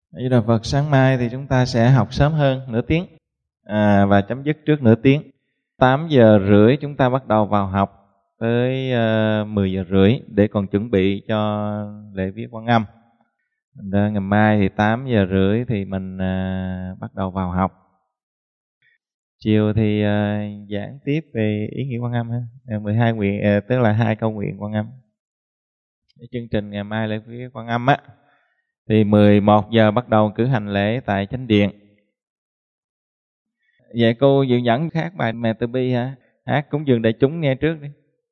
Với Đà Phật, sáng mai thì chúng ta sẽ học sớm hơn nửa tiếng và chấm dứt trước nửa tiếng. 8 giờ rưỡi chúng ta bắt đầu vào học tới 10 giờ rưỡi để còn chuẩn bị cho lễ viết Quan Âm. Ngày mai thì 8 giờ rưỡi thì mình bắt đầu vào học. Chiều thì giảng tiếp về ý nghĩa Quan Âm ha. 12 nguyện, tức là 2 câu nguyện Quan Âm. Cái chương trình ngày mai lễ viết Quan Âm á thì 11 giờ bắt đầu cử hành lễ tại Chánh Điện. Vậy cô dự dẫn hát bài Mẹ Từ Bi hả? Hát cúng dường đại chúng nghe trước đi.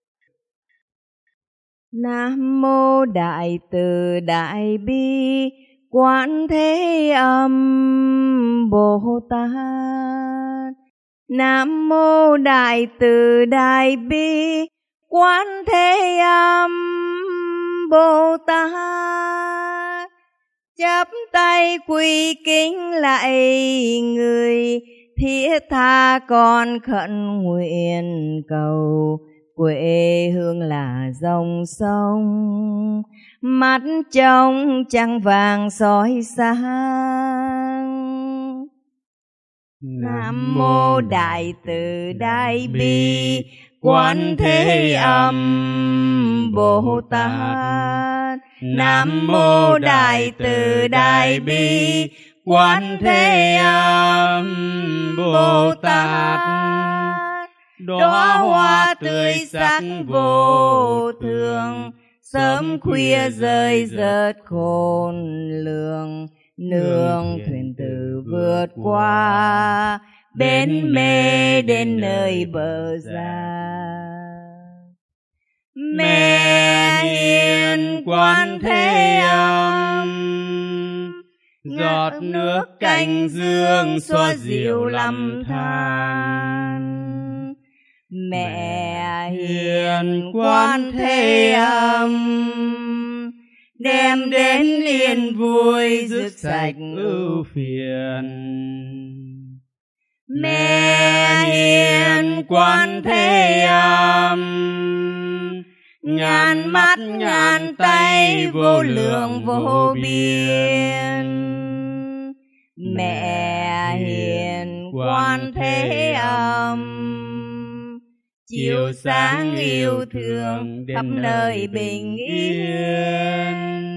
Nam mô Đại Từ Đại Bi Quán Thế Âm Bồ Tát. Nam mô Đại Từ Đại Bi Quán Thế Âm Bồ Tát. Chắp tay quỳ kính lạy người, thiết tha con khẩn nguyện cầu. Quê hương là dòng sông, mắt trông trăng vàng soi sáng. Nam mô Đại Từ Đại Bi Quán Thế Âm Bồ Tát. Nam mô Đại Từ Đại Bi Quán Thế Âm Bồ Tát. Đóa hoa tươi sắc vô thường, sớm khuya rơi rớt khôn lường. Nương thuyền tử vượt qua, bến mê đến nơi bờ ra. Mẹ hiền Quán Thế Âm, giọt nước canh dương xoa dịu lầm than. Mẹ hiền Quán Thế Âm, đem đến yên vui dứt sạch ưu phiền. Mẹ hiền Quán Thế Âm, ngàn mắt ngàn tay vô lượng vô biên. Mẹ hiền Quán Thế Âm, chiếu sáng yêu thương khắp nơi bình yên.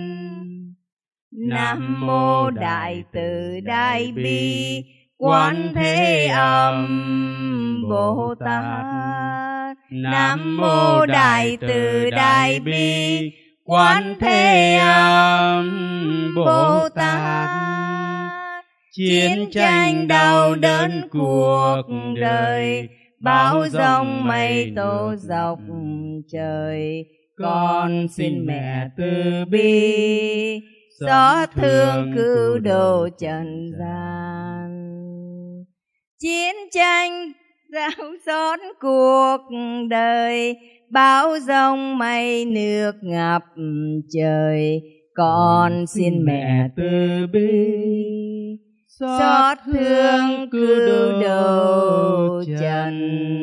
Nam mô Đại Từ Đại Bi Quán Thế Âm Bồ Tát. Nam mô Đại Từ Đại Bi Quán Thế Âm Bồ Tát. Chiến tranh đau đớn cuộc đời, bão giông mây tô dọc trời. Con xin Mẹ từ bi, xót thương cứu độ trần gian. Chiến tranh rao xót cuộc đời, bão giông mây nước ngập trời. Con xin Mẹ từ bi, xót thương cứu độ trần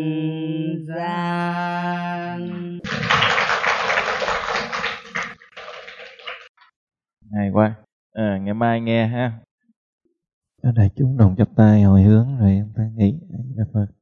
gian. Hay quá. Ngày mai nghe ha. Đại chúng đồng chắp tay hồi hướng rồi chúng ta nghỉ. Đà Phật.